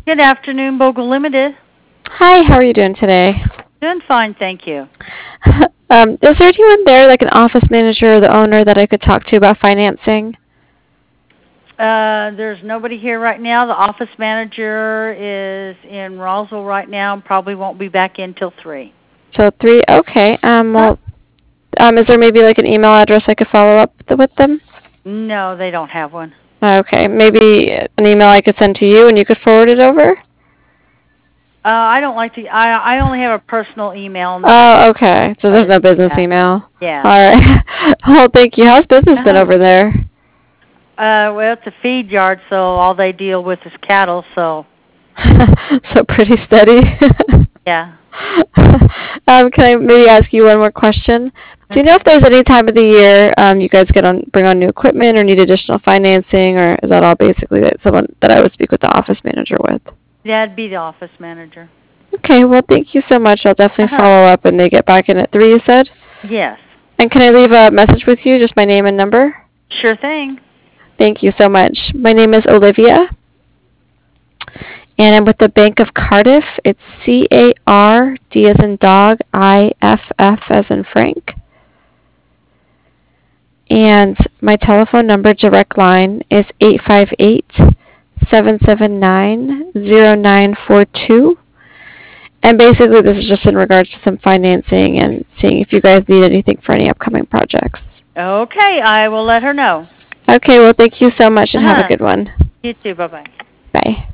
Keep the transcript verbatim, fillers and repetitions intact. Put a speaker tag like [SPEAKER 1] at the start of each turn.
[SPEAKER 1] Good afternoon, Bogle Limited.
[SPEAKER 2] Hi, how are you doing today?
[SPEAKER 1] Doing fine, thank you.
[SPEAKER 2] um, is there anyone there, like an office manager or the owner, that I could talk to about financing?
[SPEAKER 1] Uh, there's nobody here right now. The office manager is in Roswell right now and probably won't be back in till three.
[SPEAKER 2] Till three? Okay. Um, well, um, is there maybe like an email address I could follow up th- with them?
[SPEAKER 1] No, they don't have one.
[SPEAKER 2] Okay. Maybe an email I could send to you and you could forward it over?
[SPEAKER 1] Uh, I don't like to. I I only have a personal email.
[SPEAKER 2] Oh, okay. So there's no business
[SPEAKER 1] yeah.
[SPEAKER 2] email.
[SPEAKER 1] Yeah.
[SPEAKER 2] All right. Well, thank you. How's business been
[SPEAKER 1] Uh-huh.
[SPEAKER 2] over there?
[SPEAKER 1] Uh, well, it's a feed yard, so all they deal with is cattle. So.
[SPEAKER 2] So pretty steady.
[SPEAKER 1] Yeah.
[SPEAKER 2] um, can I maybe ask you one more question? Do you know if there's any time of the year um, you guys get on bring on new equipment or need additional financing, or is that all basically that someone that I would speak with the office manager with?
[SPEAKER 1] That'd be the office manager.
[SPEAKER 2] Okay, well, thank you so much. I'll definitely
[SPEAKER 1] Uh-huh.
[SPEAKER 2] follow up when they get back in at three, you said?
[SPEAKER 1] Yes.
[SPEAKER 2] And can I leave a message with you, just my name and number?
[SPEAKER 1] Sure thing.
[SPEAKER 2] Thank you so much. My name is Olivia, and I'm with the Bank of Cardiff. It's C A R D as in dog, I F F as in Frank. And my telephone number direct line is eight five eight, seven seven nine, zero nine four two. And basically this is just in regards to some financing and seeing if you guys need anything for any upcoming projects.
[SPEAKER 1] Okay, I will let her know.
[SPEAKER 2] Okay, well, thank you so much and
[SPEAKER 1] Uh-huh.
[SPEAKER 2] have a good one.
[SPEAKER 1] You too. Bye-bye.
[SPEAKER 2] Bye.